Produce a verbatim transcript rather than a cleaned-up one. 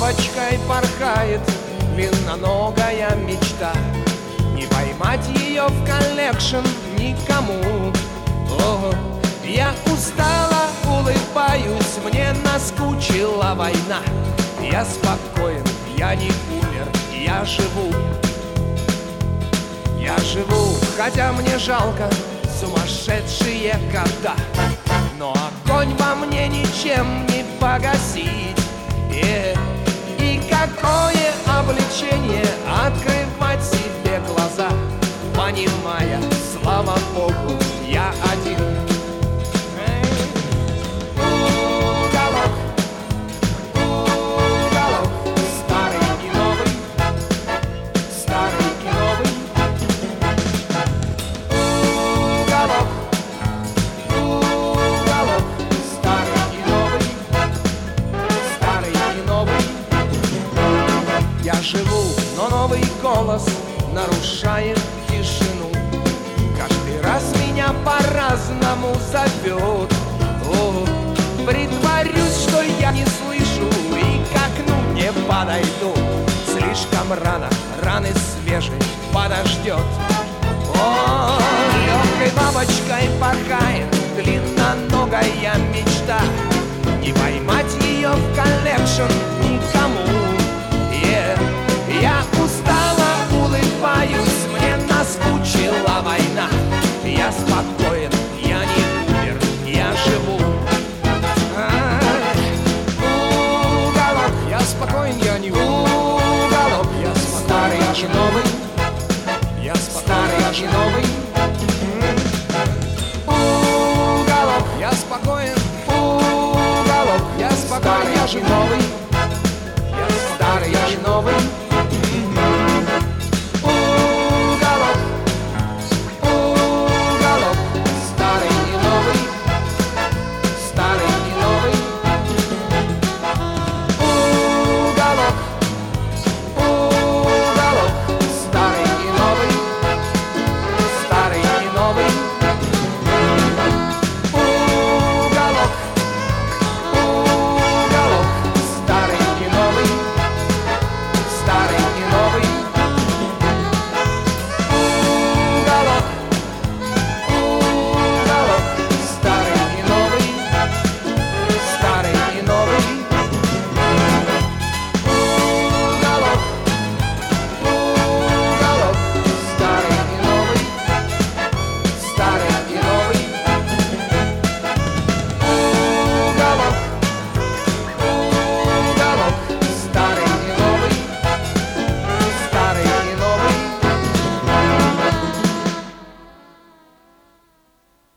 бабочкой порхает длинноногая мечта. Не поймать ее в коллекшн никому. О, я устала, улыбаюсь, мне наскучила война. Я спокоен, я не умер, я живу. Я живу, хотя мне жалко сумасшедшие года, но огонь во мне ничем не погасить. э, И какое облегчение открывать себе глаза, понимая, слава Богу, я один. Уголок, уголок, старый и новый, старый и новый. Уголок, уголок, старый и новый, старый и новый. Я живу, но новый голос нарушает тишину. Каждый раз меня по-разному зовет. О, притворюсь, что я не слышу, и к окну не подойду. Слишком рано, раны свежие подождет. О, легкой бабочкой порхает длинноногая мечта. Не поймать ее в коллекшн никому. Yeah. Я устала, улыбаюсь, мне наскучила война. Я спокоен, я не умер, я живу. А, уголок, я спокоен, я не уголок. Я старый, я же новый. Я старый, я же новый. Уголок, я спокоен. Уголок, я спокоен, я же новый. Я старый, я же новый.